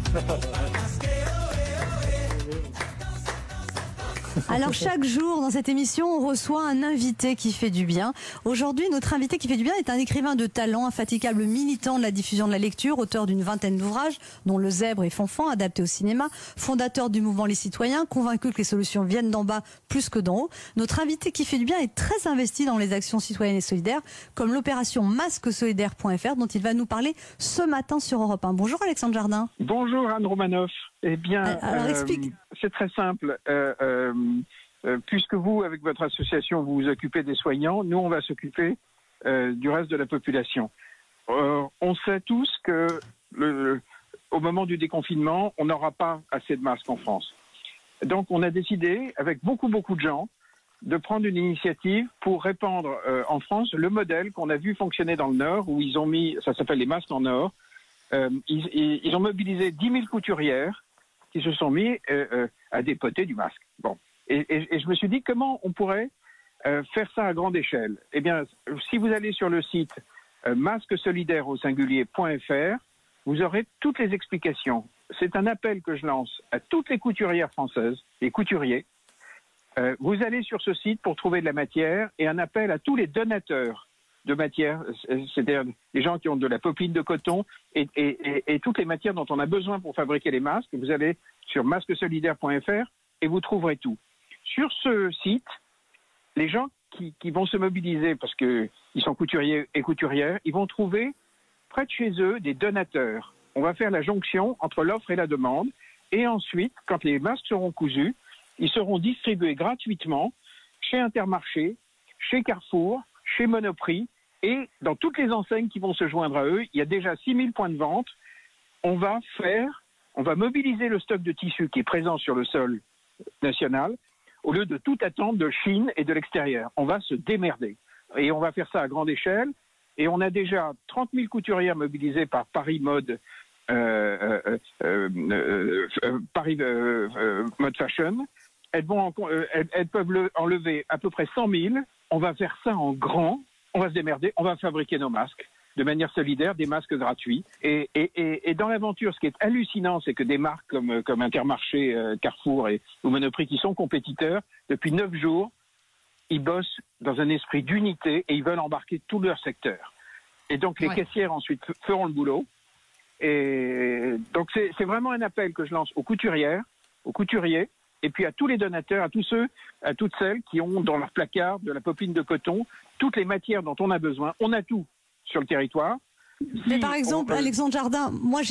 Alors chaque jour dans cette émission, on reçoit un invité qui fait du bien. Aujourd'hui, notre invité qui fait du bien est un écrivain de talent, infatigable militant de la diffusion de la lecture, auteur d'une vingtaine d'ouvrages, dont Le Zèbre et Fanfan, adapté au cinéma, fondateur du mouvement Les Citoyens, convaincu que les solutions viennent d'en bas plus que d'en haut. Notre invité qui fait du bien est très investi dans les actions citoyennes et solidaires, comme l'opération masquesolidaire.fr, dont il va nous parler ce matin sur Europe 1. Bonjour Alexandre Jardin. Bonjour Anne Romanoff. Eh bien, alors explique. C'est très simple. Puisque vous, avec votre association, vous vous occupez des soignants, nous, on va s'occuper du reste de la population. On sait tous que au moment du déconfinement, on n'aura pas assez de masques en France. Donc, on a décidé, avec beaucoup de gens, de prendre une initiative pour répandre en France le modèle qu'on a vu fonctionner dans le Nord, où ils ont mis, ça s'appelle les masques en or. Ils ont mobilisé 10 000 couturières qui se sont mis à dépoter du masque. Bon. Et je me suis dit, comment on pourrait faire ça à grande échelle? Eh bien, si vous allez sur le site masquesolidaire au singulier.fr, vous aurez toutes les explications. C'est un appel que je lance à toutes les couturières françaises, les couturiers. Vous allez sur ce site pour trouver de la matière et un appel à tous les donateurs de matière, c'est-à-dire les gens qui ont de la popeline de coton et toutes les matières dont on a besoin pour fabriquer les masques. Vous allez sur masquesolidaire.fr et vous trouverez tout. Sur ce site, les gens qui vont se mobiliser parce qu'ils sont couturiers et couturières, ils vont trouver près de chez eux des donateurs. On va faire la jonction entre l'offre et la demande et ensuite, quand les masques seront cousus, ils seront distribués gratuitement chez Intermarché, chez Carrefour, chez Monoprix et dans toutes les enseignes qui vont se joindre à eux. Il y a déjà 6 000 points de vente. On va mobiliser le stock de tissus qui est présent sur le sol national au lieu de tout attendre de Chine et de l'extérieur. On va se démerder et on va faire ça à grande échelle. Et on a déjà 30 000 couturières mobilisées par Paris Mode, Paris Mode Fashion. Elles peuvent enlever à peu près 100 000. On va faire ça en grand, on va se démerder, on va fabriquer nos masques de manière solidaire, des masques gratuits. Et dans l'aventure, ce qui est hallucinant, c'est que des marques comme Intermarché, Carrefour ou Monoprix, qui sont compétiteurs, depuis 9 jours, ils bossent dans un esprit d'unité et ils veulent embarquer tout leur secteur. Et donc les caissières ensuite feront le boulot. Et donc c'est vraiment un appel que je lance aux couturières, aux couturiers, et puis à tous les donateurs, à tous ceux, à toutes celles qui ont dans leur placard de la popeline de coton, toutes les matières dont on a besoin. On a tout sur le territoire. Mais par exemple, Alexandre Jardin, moi